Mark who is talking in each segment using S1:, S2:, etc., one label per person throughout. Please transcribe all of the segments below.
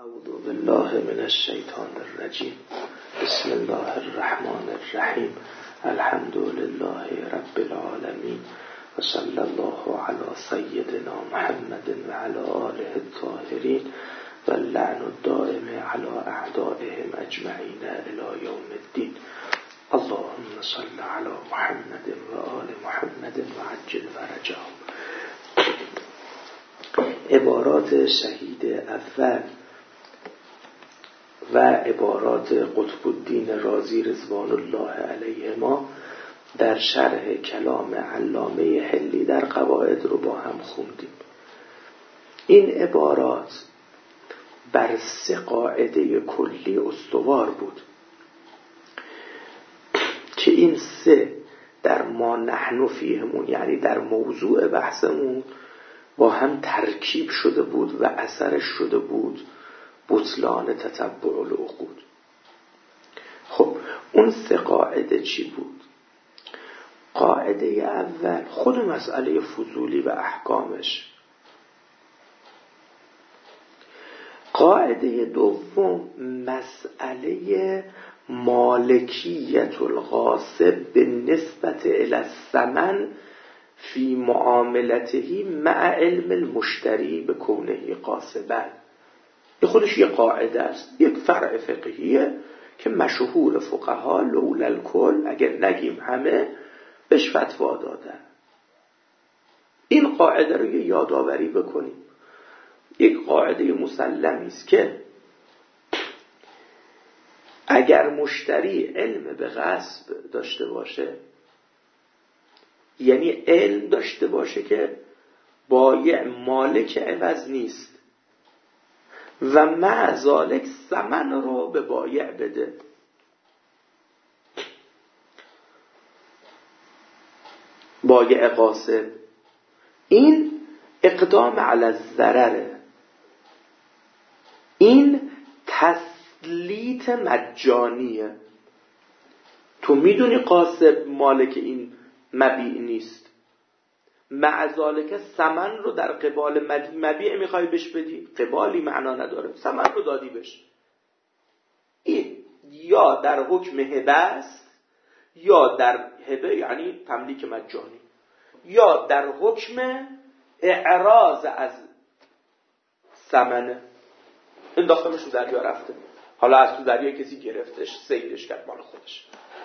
S1: اعوذ بالله من الشیطان الرجیم. بسم الله الرحمن الرحیم. الحمد لله رب العالمین و صلی الله علی سیدنا محمد و علی آله الطاهرین و اللعن الدائم علی اعدائهم اجمعین الی یوم الدین. اللهم صل علی محمد و آل محمد و عجل فرجهم. عبارات شهید اول و عبارات قطب الدین رازی رضوان الله علیهما در شرح کلام علامه حلی در قواعد رو با هم خوندیم. این عبارات بر 3 قاعده کلی استوار بود که این 3 در ما نحن فیهمون، یعنی در موضوع بحثمون، با هم ترکیب شده بود و اثرش شده بود بطلان تتبع العقود. خب اون 3 قاعده چی بود؟ قاعده اول خود مسئله فضولی و احکامش. قاعده دوم مسئله مالکیت الغاصب به نسبت الی الثمن فی معاملته مع علم المشتری به کونه غاصبا. این خودش یه قاعده است، یک فرع فقهیه که مشهور فقها لولا الکل، اگر نگیم همه، بهش فتوا دادن. این قاعده رو یه یادآوری بکنیم. یک قاعده مسلمی است که اگر مشتری علم به غصب داشته باشه، یعنی علم داشته باشه که بایع مالک عوض نیست و مع ذالک ثمن رو به بایع بده، بایع غاصب، این اقدام علی الضرره، این تسلیط مجانیه. تو میدونی غاصب مالک این مبیع نیست، مع ذالک ثمن رو در قبال مبیع میخوای بهش بدی، قبالی معنا نداره، ثمن رو دادی بهش. این یا در حکم هبه است، یا در هبه یعنی تملیک مجانی، یا در حکم اعراض از ثمنه. انداختمش تو دریا رفته، حالا از تو دریا کسی گرفتش، صیدش کرد مال خودش.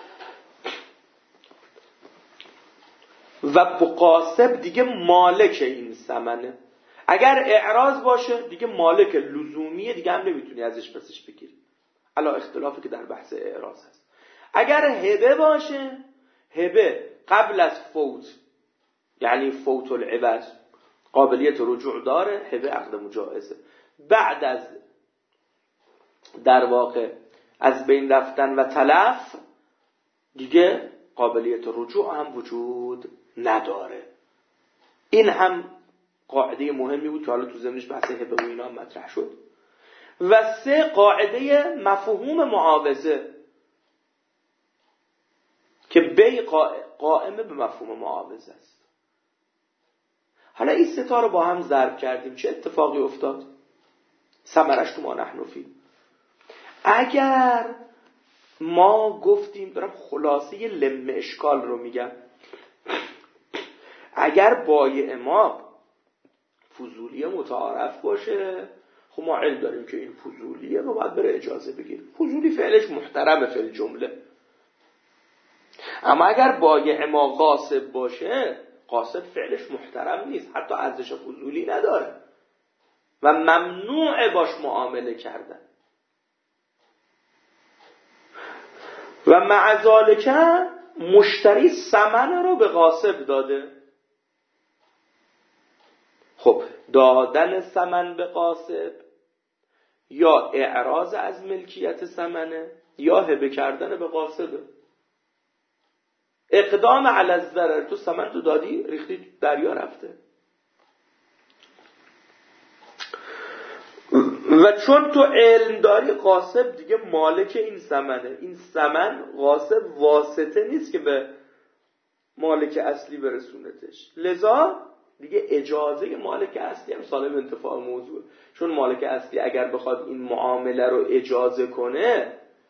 S1: و قاصب دیگه مالک این ثمنه. اگر اعراض باشه دیگه مالک لزومیه، دیگه هم نمیتونی ازش پسش بگیری، علا اختلافی که در بحث اعراض هست. اگر هبه باشه، هبه قبل از فوت، یعنی فوت العوض، قابلیت رجوع داره، هبه عقد مجازه. بعد از در واقع از بین رفتن و تلف دیگه قابلیت رجوع هم وجود نداره. این هم قاعده مهمی بود که حالا تو ضمنش بحث هبه و اینا مطرح شد. و 3 قاعده مفهوم معاوضه که بی قائمه به مفهوم معاوضه است. حالا این 3 تا رو با هم ضرب کردیم، چه اتفاقی افتاد؟ ثمرش تو ما نحن فی. اگر ما گفتیم، دارم خلاصه لم اشکال رو میگم، اگر بایع ما فضولی متعارف باشه، خب ما علم داریم که این فضولیه و باید بره اجازه بگیریم. فضولی فعلش محترمه فعل جمله. اما اگر بایع ما غاصب باشه، غاصب فعلش محترم نیست، حتی ارزش فضولی نداره و ممنوع باش معامله کردن. و مع ذالک مشتری ثمن رو به غاصب داده. خب دادن ثمن به غاصب یا اعراض از ملکیت ثمنه، یا هبه کردن به غاصبه. اقدام علی الضرر، تو ثمن تو دادی، ریختی دریا رفته. و چون تو علم داری، غاصب دیگه مالک این ثمنه. این ثمن غاصب واسطه نیست که به مالک اصلی برسونتش. لذا دیگه اجازه مالک اصلی هم سالب انتفاع موضوع، چون مالک اصلی اگر بخواد این معامله رو اجازه کنه،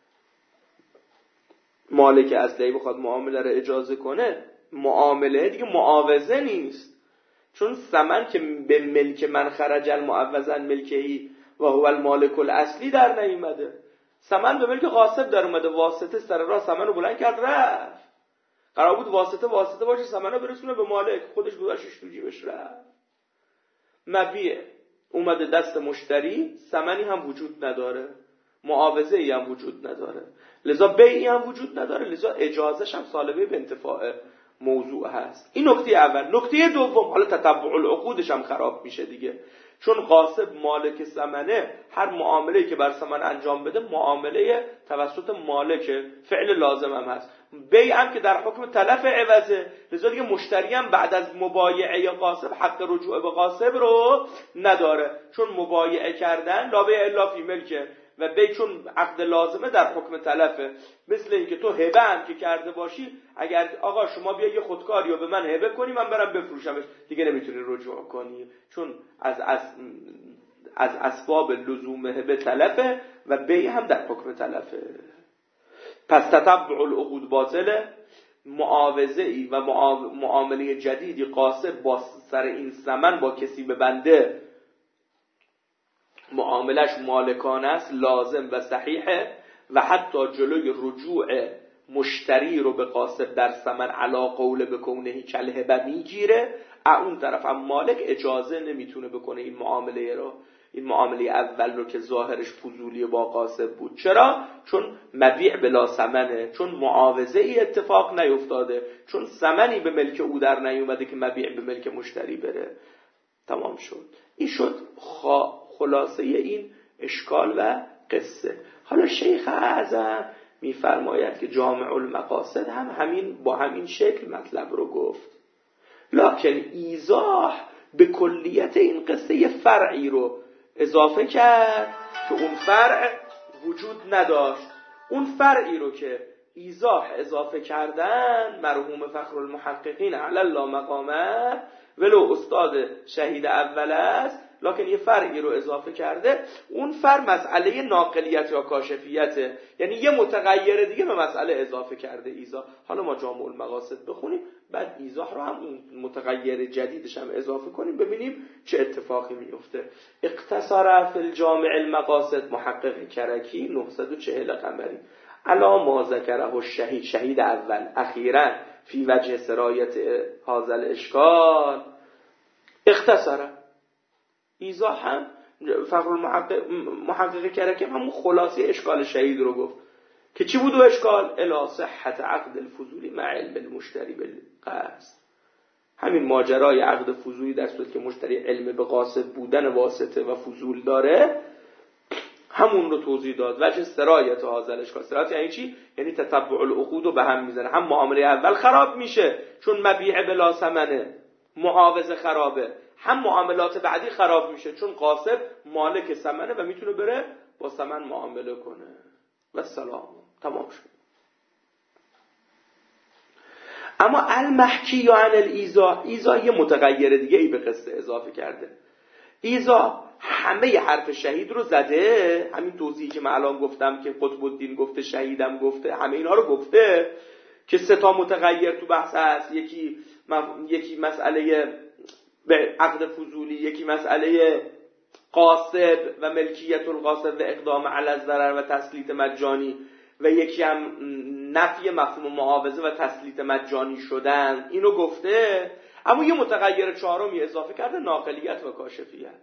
S1: مالک اصلی بخواد معامله رو اجازه کنه، معامله دیگه معاوضه نیست، چون ثمن که به ملک من خرج المعوضا ملکی و هو المالک الاصلی در نیومده، ثمن به ملک غاصب در اومده، واسطه سر راه ثمن رو بلند کرد رفت. قرار بود واسطه باشه ثمن رو برسونه به مالک، خودش گذاشتش تو جیبش رفت. مبیع اومده دست مشتری، ثمنی هم وجود نداره، معاوضه ای هم وجود نداره، لذا بیعی هم وجود نداره، لذا اجازهش هم سالبه به انتفاع موضوع هست. این نکته اول. نکته دوم، حالا تتبع العقودش هم خراب میشه دیگه، چون غاصب مالک ثمنه، هر معامله‌ای که بر ثمن انجام بده معامله توسط مالک، فعل لازم هم هست. بیع هم که در حکم تلف عوضه، لذا دیگه مشتری هم بعد از مبایعه غاصب حق رجوع به غاصب رو نداره، چون مبایعه کردن لا بیع الا فی ملکه و بیع چون عقد لازمه در حکم تلفه. مثل اینکه تو هبه هم که کرده باشی، اگر آقا شما بیا یه خودکاری رو به من هبه کنی من برم بفروشمش، دیگه نمیتونی رجوع کنی، چون از اسباب لزوم هبه تلفه و بیع هم در حکم تلفه. پس تتبع العقود باطله، معاوضه ای و معامله جدیدی غاصب با سر این ثمن با کسی ببنده، معاملش مالکانه است، لازم و صحیحه و حتی جلوی رجوع مشتری رو به غاصب در ثمن علا قول بکونه کالهبه میگیره. اون طرف هم مالک اجازه نمیتونه بکنه این معامله رو، این معامله اول رو که ظاهرش فضولی با غاصب بود. چرا؟ چون مبیع بلا ثمنه، چون معاوضه ای اتفاق نیفتاده، چون ثمنی به ملک او در نیومده که مبیع به ملک مشتری بره. تمام شد. این شد خلاصه این اشکال و قصه. حالا شیخ اعظم میفرماید که جامع المقاصد هم با همین شکل مطلب رو گفت، لکن ایضاح به کلیت این قصه یه فرعی رو اضافه کرد که اون فرع وجود نداشت. اون فرعی رو که ایضاح اضافه کردن مرحوم فخر المحققین علی الله مقامه، ولو استاد شهید اول است، لکن یه فرعی رو اضافه کرده. اون فرع مسئله ناقلیت یا کاشفیته، یعنی یه متغیر دیگه به مسئله اضافه کرده ایضاح. حالا ما جامع المقاصد بخونیم، بعد ایضاح رو هم اون متغیر جدیدش هم اضافه کنیم، ببینیم چه اتفاقی میفته. اقتصر فی الجامع المقاصد محقق کرکی 940 قمری علا ما ذکره الشهید، شهید اول اخیراً فی وجه سرایت هذا الاشکال. اختصره ایضاح هم فخر محقق کرکی همون خلاصه اشکال شهید رو گفت که چی بود و اشکال؟ الی صحت عقد الفضولی مع علم المشتری بالقصد. همین ماجرای عقد فضولی در صورتی که مشتری علم به قاصد بودن واسطه و فضول داره، همون رو توضیح داد. وجه سرایت هذا الاشکال، سرایت یعنی چی؟ یعنی تتبع العقود رو به هم میزنه. هم معامله اول خراب میشه چون مبیع بلا ثمنه، معاوضه خرابه، هم معاملات بعدی خراب میشه چون قاصب مالک ثمنه و میتونه بره با ثمن معامله کنه. و سلام، تمام شد. اما المحکی عن الایضاح، ایضاح یه متغیر دیگه ای به قصه اضافه کرده. ایضاح همه حرف شهید رو زده، همین توضیحی که من الان گفتم که قطب الدین گفته، شهیدم گفته، همه اینها رو گفته که سه تا متغیر تو بحث هست. یکی مسئله به عقد فضولی، یکی مسئله قاصب و ملکیت القاصب و اقدام علی الضرر و تسلیط مجانی، و یکی هم نفی مفهوم معاوضه و تسلیط مجانی شدن. اینو گفته. اما یه متغیر چهارمی اضافه کرده، ناقلیت و کاشفیت.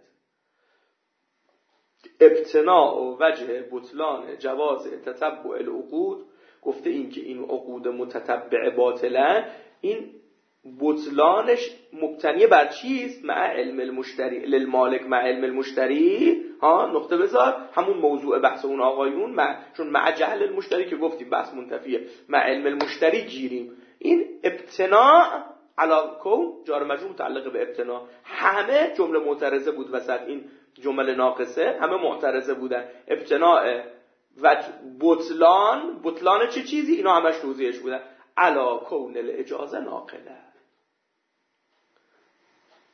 S1: ابتناء و وجه بطلان جواز تتبع العقود، گفته این که این عقود متتبع باطلن، این بطلانش مبتنی بر چیست؟ مع علم المشتری للمالک، مع علم المشتری. نقطه بذار، همون موضوع بحث اون آقایون، چون مع جهل المشتری که گفتیم بحث منتفیه، مع علم المشتری گیریم. این ابتناء علا کون جار مجرور متعلق به ابتناء، همه جمله معترضه بود وسط این جمله ناقصه، همه معترضه بودن. ابتناء و بطلان چه چیزی؟ اینا همش توضیحش بودن. علا کون الاجازه ناقله.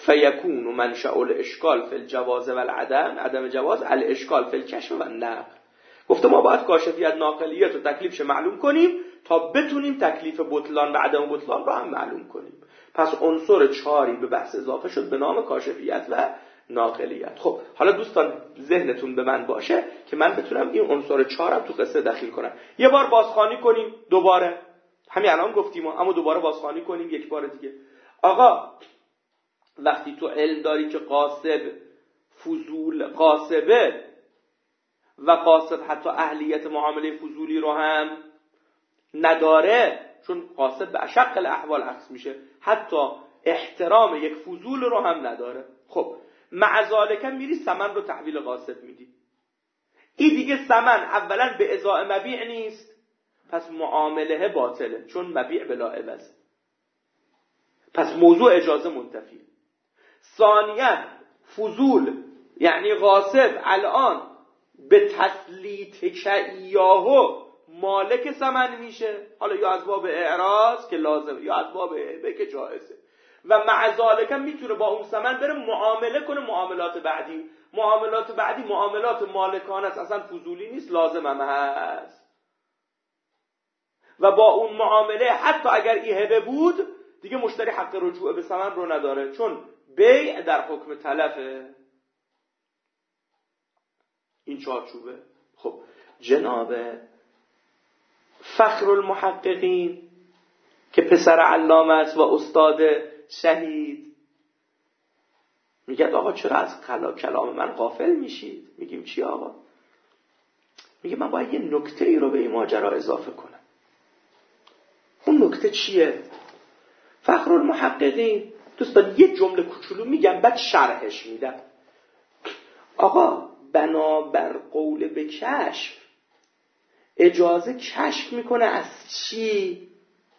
S1: فیکون منشأ الاشکال فی الجواز و عدم جواز الاشکال فی الکشف و النقل. گفته ما باید کاشفیت ناقلیت و تکلیفش معلوم کنیم تا بتونیم تکلیف بطلان و عدم بطلان رو هم معلوم کنیم. پس عنصر 4 به بحث اضافه شد به نام کاشفیت و ناقلیت. خب حالا دوستان ذهنتون به من باشه که من بتونم این عنصر 4 رو تو قصه دخیل کنم. یه بار بازخوانی کنیم، دوباره همین الان گفتیم اما دوباره بازخوانی کنیم یک بار دیگه. آقا وقتی تو علم داری که قاصد فضول قاصبه و قاصد حتی اهلیت معامله فضولی رو هم نداره، چون قاصد به اشق الاحوال عکس میشه، حتی احترام یک فضول رو هم نداره. خب مع ذالک میری ثمن رو تحویل قاصد میدی. این دیگه ثمن اولا به ازاء مبیع نیست، پس معامله باطله چون مبیع بلا عوض، پس موضوع اجازه منتفی. ثانیاً فضول یعنی قاصد الان به تسلیط کیاهو مالک ثمن میشه، حالا یا از باب اعراض که لازمه یا از باب هبه که جایزه، و مع ذالک میتونه با اون ثمن بره معامله کنه. معاملات بعدی معاملات مالکانه است، اصلا فضولی نیست، لازم هم هست. و با اون معامله حتی اگر این هبه بود دیگه مشتری حق رجوع به ثمن رو نداره، چون بیع در حکم تلفه. این چارچوبه. خب جناب فخر المحققین که پسر علامه است و استاد شهید میگه آقا چرا از کلام من غافل میشید؟ میگیم چی آقا؟ میگه من باید یه نکته ای رو به این ماجرا اضافه کنم. اون نکته چیه؟ فخر المحققین دوستان یه جمله کوچولو میگم بعد شرحش میدم. آقا بنابر قول به کشف اجازه کشف میکنه از چی؟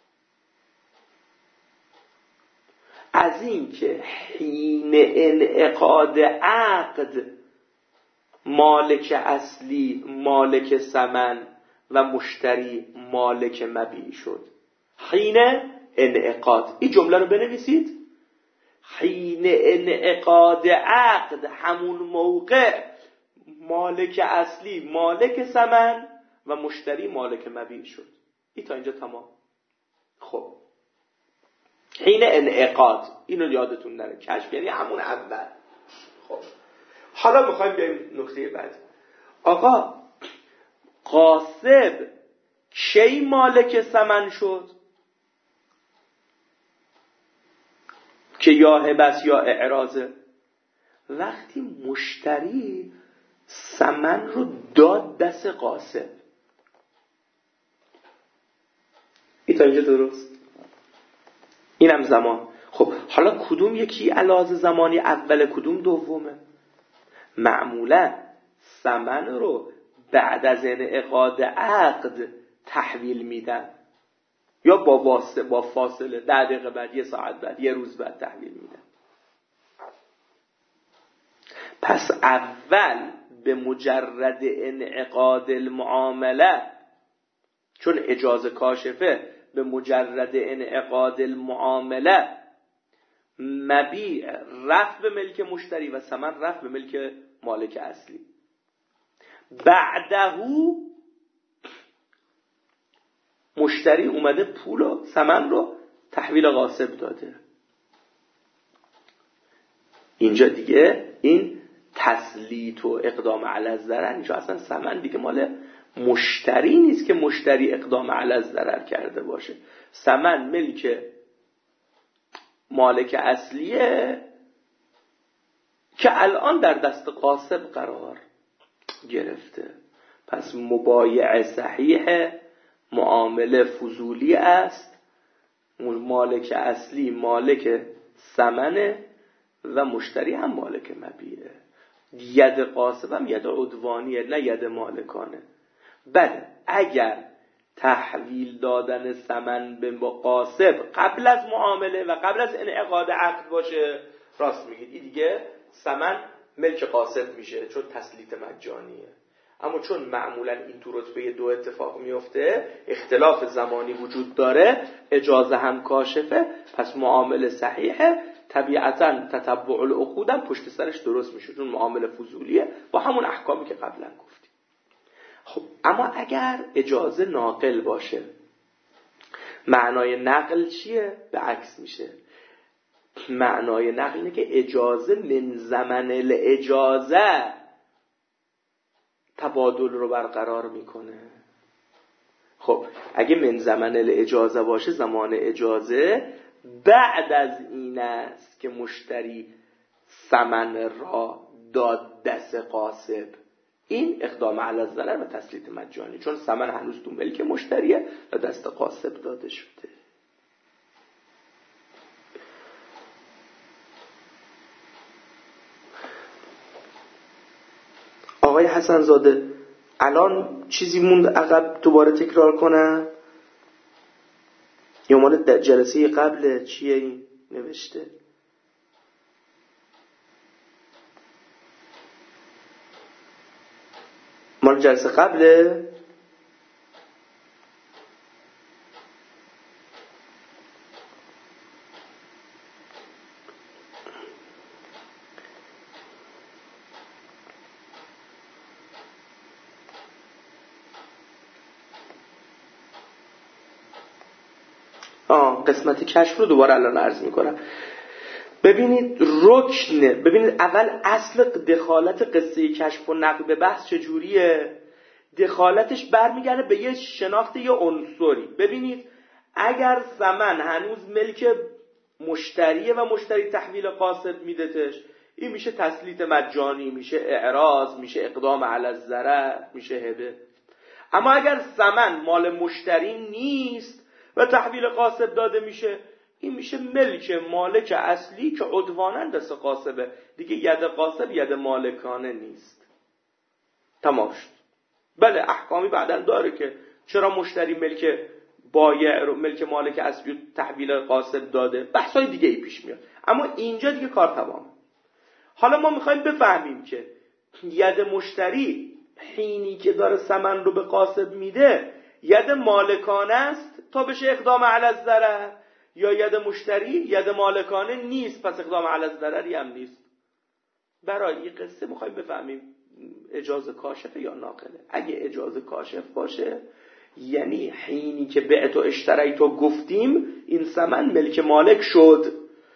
S1: از این که حین انعقاد عقد مالک اصلی مالک ثمن و مشتری مالک مبیع شد. حین انعقاد، این جمله رو بنویسید. حین انعقاد عقد همون موقع مالک اصلی مالک ثمن و مشتری مالک مبیع شد. این تا اینجا تمام. خب حین انعقاد اینو یادتون نره، کشف یعنی همون اول. خب حالا میخوایم بریم نکته بعد. آقا قاصد کی مالک ثمن شد؟ که یا هبس یا اعراضه. وقتی مشتری ثمن رو داد دست قاصد. این تا اینجا درست؟ اینم زمان. خب حالا کدوم یکی علاوه زمانی اوله کدوم دومه؟ معمولا ثمن رو بعد از انعقاد عقد تحویل میدن یا با فاصله 10 دقیقه بعد، 1 ساعت بعد، 1 روز بعد تحویل میدن. پس اول به مجرد انعقاد المعامله، چون اجازه کاشفه به مجرد انعقاد المعامله مبیع رفت به ملک مشتری و ثمن رفت به ملک مالک اصلی. بعدهو مشتری اومده پول و ثمن رو تحویل قاصد داده. اینجا دیگه این تسلیط و اقدام علی الضرر، اینجا اصلا ثمن دیگه مال مشتری نیست که مشتری اقدام علی الضرر کرده باشه. ثمن ملک مالک اصلیه که الان در دست قاصد قرار گرفته. پس مبایع صحیح معامله فضولی است. مالک اصلی مالک ثمنه و مشتری هم مالک مبیعه. ید قاصد هم ید عدوانیه نه ید مالکانه. بعد اگر تحویل دادن ثمن به قاصد قبل از معامله و قبل از انعقاد عقد باشه، راست میگید این دیگه ثمن ملک قاصد میشه چون تسلیط مجانیه. اما چون معمولا این تو رتبه 2 اتفاق میفته، اختلاف زمانی وجود داره، اجازه هم کاشفه، پس معامله صحیحه. طبیعتاً تتبع العقود هم پشت سرش درست میشه، چون معامله فضولیه با همون احکامی که قبلا گفتیم. خب اما اگر اجازه ناقل باشه، معنای نقل چیه؟ به عکس میشه. معنای نقل اینه که اجازه من زمن الاجازه تبادل رو برقرار میکنه. خب اگه من زمن الاجازه باشه، زمان اجازه بعد از این است که مشتری ثمن را داد دست غاصب. این اقدام علی الضرر و تسلیط مجانی، چون ثمن هنوز تو ملک مشتریه و دست غاصب داده شده. آقای حسن زاده الان چیزی موند عقب دوباره تکرار کنم یا مال در جلسه قبل چیه این نوشته؟ مال جلسه قبله؟ قسمت کشف رو دوباره الان عرض میکنم. ببینید اول اصل دخالت قصه کشف و نقل به بحث چجوریه؟ دخالتش برمیگرده به یه شناخت یه عنصری. ببینید اگر ثمن هنوز ملک مشتریه و مشتری تحویل غاصب میدهش، این میشه تسلیط مجانی، میشه اعراض، میشه اقدام علی الضرر، میشه هبه. اما اگر ثمن مال مشتری نیست و تحویل غاصب داده میشه، این میشه ملک مالک اصلی که عدواناً دست غاصبه، دیگه ید غاصب ید مالکانه نیست. تمام شد. بله احکامی بعداً داره که چرا مشتری ملک بایع رو ملک مالک اصلی تحویل غاصب داده، بحثای دیگه ای پیش میاد، اما اینجا دیگه کار تمام. حالا ما میخوایم بفهمیم که ید مشتری حینی که داره ثمن رو به غاصب میده ید مالکانه است تا بشه اقدام علی الضرر، یا ید مشتری ید مالکانه نیست پس اقدام علی الضرری هم نیست. برای این قصه میخوایم بفهمیم اجازه کاشفه یا ناقله. اگه اجازه کاشف باشه یعنی حینی که بعت و اشتریت و گفتیم این ثمن ملک مالک شد،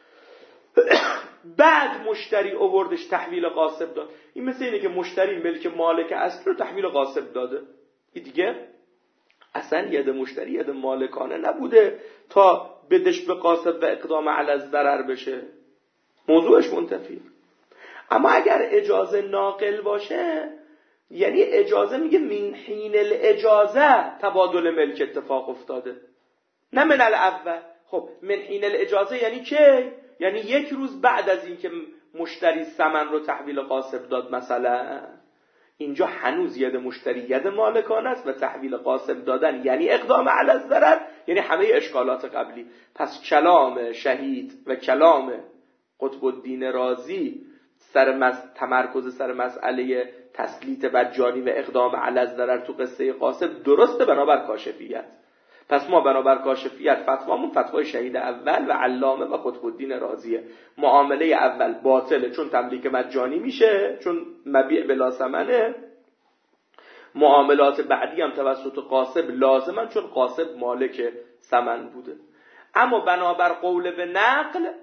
S1: بعد مشتری آوردش تحویل غاصب داد. این مثل اینه که مشتری ملک مالک اصلی رو تحویل غاصب داده، این دیگه اصلا ید مشتری ید مالکانه نبوده تا بدش به غاصب و اقدام علی الضرر بشه، موضوعش منتفی. اما اگر اجازه ناقل باشه یعنی اجازه میگه من حین الاجازه تبادل ملک اتفاق افتاده، نه من الاول. خب من حین الاجازه یعنی چه؟ یعنی یک روز بعد از این که مشتری ثمن رو تحویل غاصب داد مثلا، اینجا هنوز ید مشتری ید مالکانه است و تحویل غاصب دادن یعنی اقدام علی الضرر، یعنی همه اشکالات قبلی. پس کلام شهید و کلام قطب الدین رازی تمرکز سر مسئله تسلیط مجانی و اقدام علی الضرر تو قصه غاصب درسته بنابر کاشفیت. پس ما بنابر کاشفیت فتوامون فتوای شهید اول و علامه و قطب الدین رازیه. معامله اول باطله چون تملیک مجانی میشه، چون مبیع بلا ثمنه. معاملات بعدی هم توسط غاصب لازمن چون غاصب مالک ثمن بوده. اما بنابر قول به نقل،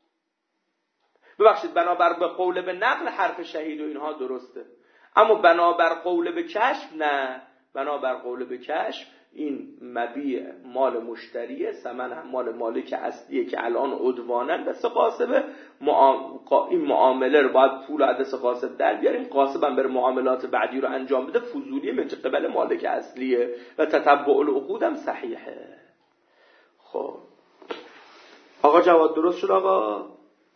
S1: بنابر به قول به نقل حرف شهید و اینها درسته، اما بنابر قول به کشف نه. بنابر قول به کشف این مبیع مال مشتریه، ثمن هم مال مالک اصلیه که الان عدوانن دست غاصبه. این معامله رو باید پول از دست غاصب در بیاریم، غاصب هم بره معاملات بعدی رو انجام بده، فضولیه من قبل مالک اصلیه و تتبع العقود هم صحیحه. خب آقا جواد درست شد آقا؟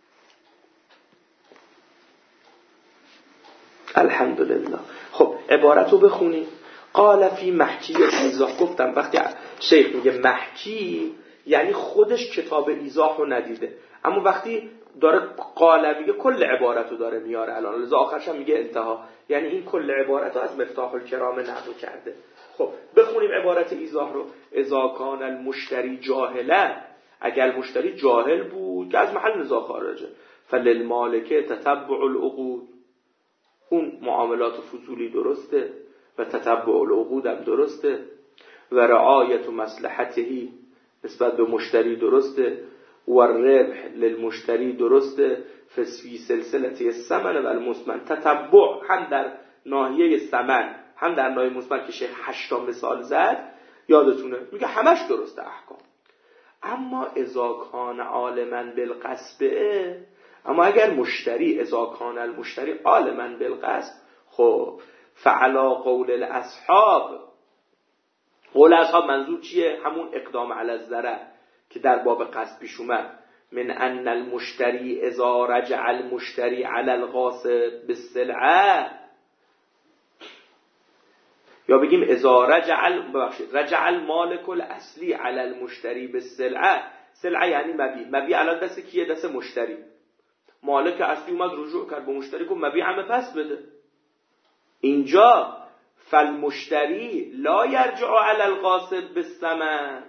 S1: الحمدلله. خب عبارت رو بخونیم. قال فی محکی ایضاح. گفتم وقتی شیخ میگه محکی یعنی خودش کتاب ایضاح رو ندیده، اما وقتی داره قال میگه کل عبارت رو داره میاره الان، لذا آخرش هم میگه انتها، یعنی این کل عبارت رو از مفتاح الکرام نقل کرده. خب بخونیم عبارت ایضاح رو. اذا کان المشتری جاهلا، اگر مشتری جاهل بود که از محل نزاع خارجه، فللمالک تتبع العقود، اون معاملات فضولی درسته و تتبع العقود هم درسته و رعایت مصلحته نسبت به مشتری درسته و ربح للمشتری درسته، فی سلسله الثمن و المثمن. تتبع هم در ناحیه ثمن هم در ناحیه مثمن که شیخ 8 مثال زد یادتونه، میگه همش درسته احکام. اما اذا کان عالما بالقصب، اما اگر مشتری اذا کان المشتری عالما بالقصب، خب فعلا قول الاصحاب، قول اصحاب منظور چیه؟ همون اقدام علی الضرر که در باب قصد پیش اومد، من ان المشتری اذا رجع المشتری علی الغاصب بالسلعه، یا بگیم اذا رجع المالک الاصلی علی المشتری بالسلعه. سلعه یعنی مبیع الان دست کیه؟ دست مشتری. مالک اصلی اومد رجوع کرد به مشتری گفت مبیعمه پس بده. اینجا فالمشتری لا یرجع علی الغاصب بالثمن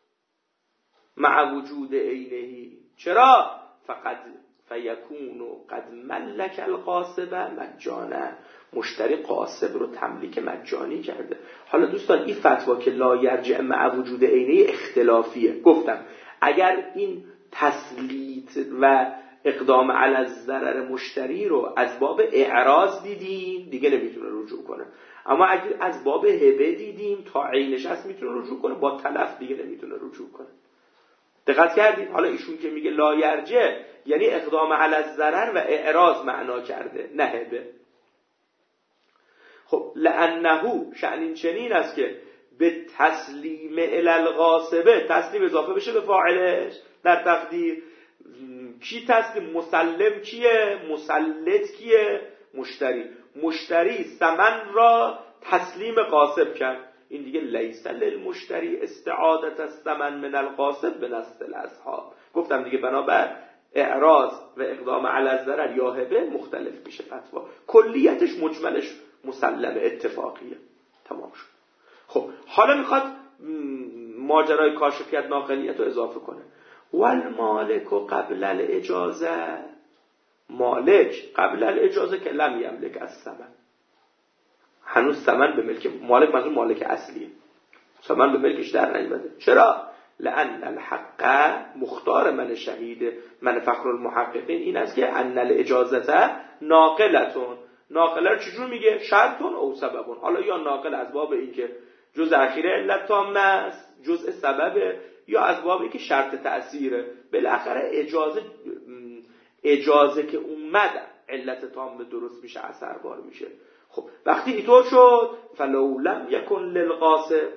S1: مع وجود عینه. چرا؟ فقط فیکون قد ملک الغاصب مجانا، مشتری غاصب رو تملیک مجانی کرده. حالا دوستان این فتوا که لا یرجع مع وجود عینه اختلافیه. گفتم اگر این تسلیط و اقدام علی الضرر مشتری رو از باب اعراض دیدیم دیگه نمیتونه رجوع کنه، اما اگر از باب هبه دیدیم تا عینش هست میتونه رجوع کنه، با تلف دیگه نمیتونه رجوع کنه. دقت کردید؟ حالا ایشون که میگه لا یرجع یعنی اقدام علی الضرر و اعراض معنا کرده، نه هبه. خب لانه شأن این چنین است که به تسلیم الی الغاصبه، تسلیم اضافه بشه به فاعلش در تقدیر. کی تسلیم؟ مسلم کیه؟ مسلط کیه؟ مشتری ثمن را تسلیم غاصب کرد. این دیگه لیس للمشتری استعادت الثمن من الغاصب به نص الاصحاب. گفتم دیگه بنابر اعراض و اقدام علی الضرر یا هبه مختلف میشه فتوا، کلیتش مجملش مسلم اتفاقیه. تمام شد. خب حالا میخواد ماجرای کاشفیت ناقلیت رو اضافه کنه. والمالک قبل الاجازه، مالک قبل الاجازه که لم یملک الثمن، هنوز ثمن به ملک مالک، منظور مالک اصلیه، ثمن به ملکش در نیامده. چرا؟ لان الحق مختار من شهید من فخر المحققین این است که ان الاجازه ناقلتون. ناقله رو چجور میگه؟ شرطون او سببون. حالا یا ناقل از باب این که جز اخیره علت تامه است، جزء سببه، یا از باب این که شرط تأثیره. بالاخره اجازه که اومد علت تامه درست میشه، اثربار میشه. خب وقتی اینطور شد فلو لم یکن للغاصب،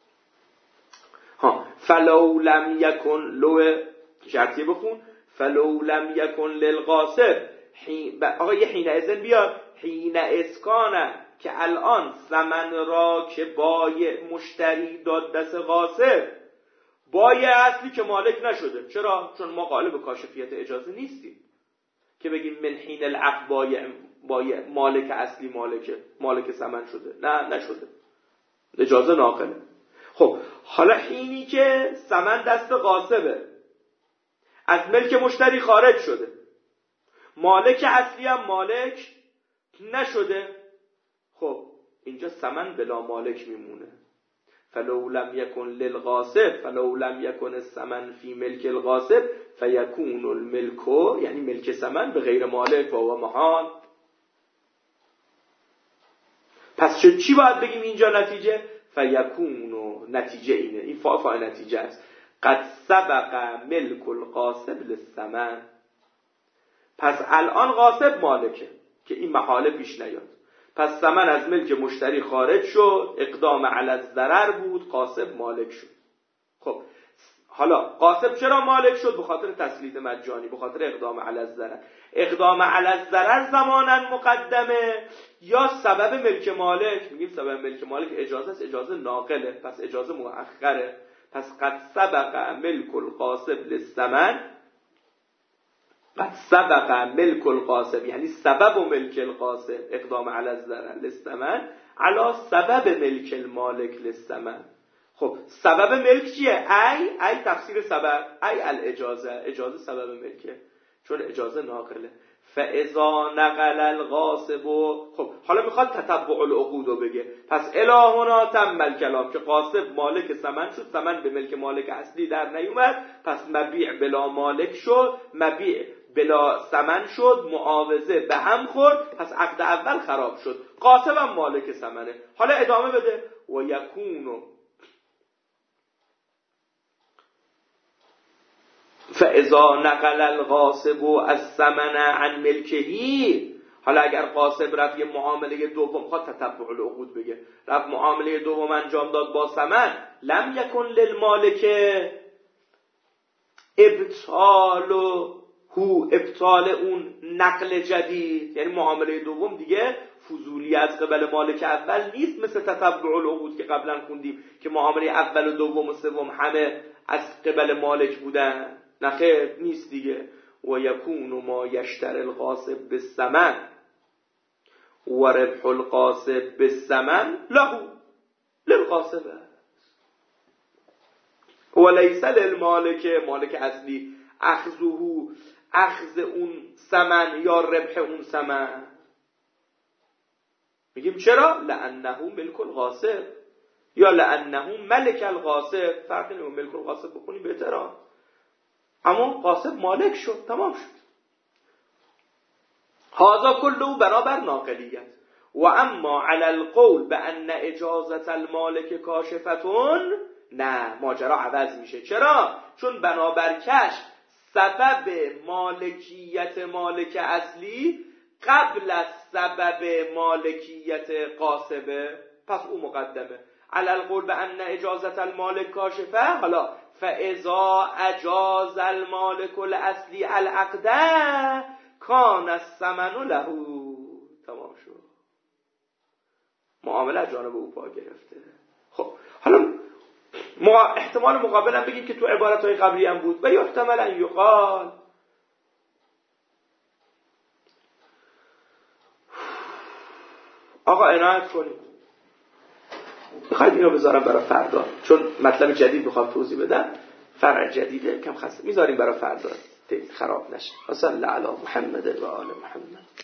S1: فلو لم یکن لو شرطیه بخون، فلو لم یکن للغاصب آقا یه حین اذن بیاد، حین اسکانه که الان ثمن را که بای مشتری داد دست غاصب، بای اصلی که مالک نشده. چرا؟ چون ما قالب کاشفیت اجازه نیستیم که بگیم من حین العقد بای مالک اصلی مالک ثمن شده. نه نشده، اجازه ناقله. خب حالا حینی که ثمن دست غاصبه، از ملک مشتری خارج شده، مالک اصلی هم مالک نشده، خب اینجا ثمن بلا مالک میمونه. فلو لم یکن للغاصب فلو لم یکن الثمن فی ملک الغاصب فیکون الملک، یعنی ملک ثمن به غیر مالک و هو محال. پس چی باید بگیم اینجا نتیجه؟ فیکون، نتیجه اینه، این فاعل نتیجه است، قد سبق ملک الغاصب للثمن. پس الان غاصب مالکه که این محاله پیش نیاد، پس ثمن از ملک مشتری خارج شد، اقدام علی الضرر بود، غاصب مالک شد. خب حالا غاصب چرا مالک شد؟ به خاطر تسلیط مجانی، به خاطر اقدام علی الضرر. اقدام علی الضرر زمانا مقدمه یا سبب ملک مالک؟ میگیم سبب ملک مالک اجازه است، اجازه ناقله، پس اجازه مؤخره. پس قد سبق ملک الغاصب للثمن، قد سبق ملک الغاصب یعنی سبب ملک الغاصب اقدام علی الضرر للثمن علی سبب ملک المالک للثمن. خب سبب ملک چیه؟ ای تفسیر سبب، ای الاجازه، اجازه سبب ملکه، چون اجازه ناقله. فاذا نقل الغاصب، خب حالا میخواد تتبع العقود رو بگه. پس الهنا تم الکلام، که غاصب مالک ثمن شد، ثمن به ملک مالک اصلی در نیومد، پس مبیع بلا مالک شد، مبیع بلا ثمن شد، معاوضه به هم خورد، پس عقد اول خراب شد. غاصب هم مالک ثمنه. حالا ادامه بده. و یکونو فاذا نقل الغاصب الثمن عن ملکهی. حالا اگر غاصب رفت یه معامله دوم، خواهد تتبع العقود بگه، رفت معامله دوم انجام داد با ثمن، لم یکن للمالک ابطال اون نقل جدید، یعنی معامله دوم دیگه فضولی از قبل مالک اول نیست، مثل تتبع العقود که قبلا خوندیم که معامله اول و دوم و سوم همه از قبل مالک بودن. نخیر نیست دیگه. و یکون ما یشتر الغاصب بالثمن و ربح الغاصب بالثمن له للغاصب و لیس للمالک، مالک اصلی اخذ اون ثمن یا ربح اون ثمن. میگیم چرا؟ لانه ملک الغاصب یا لانه ملک الغاصب، فرقی نمیکنه، ملک الغاصب بکنیم بهتره، اما غاصب مالک شد، تمام شد. هذا كله بنابر ناقلیت. و اما علی القول بان اجازت المالک کاشفتون، نه، ماجرا عوض میشه. چرا؟ چون بنابر کشف سبب مالکیت مالک اصلی قبل از سبب مالکیت غاصبه، پس او مقدمه. علی القول بان اجازت المالک کاشفه، حالا فاذا اجاز المالک الاصلی العقد کان الثمن له، تمام شد، معامله جانب او پا گرفته. خب حالا احتمال مقابل هم بگیم که تو عبارتهای قبلی هم بود. و یحتمل ان یقال، آقا عنایت کنید، میخواید اینو بذارم برای فردا، چون مطلب جدید میخوام توضیح بدم، فرع جدیده، کم خسته میذاریم برای فردا خراب نشه. صلی الله علی محمد و آل محمد.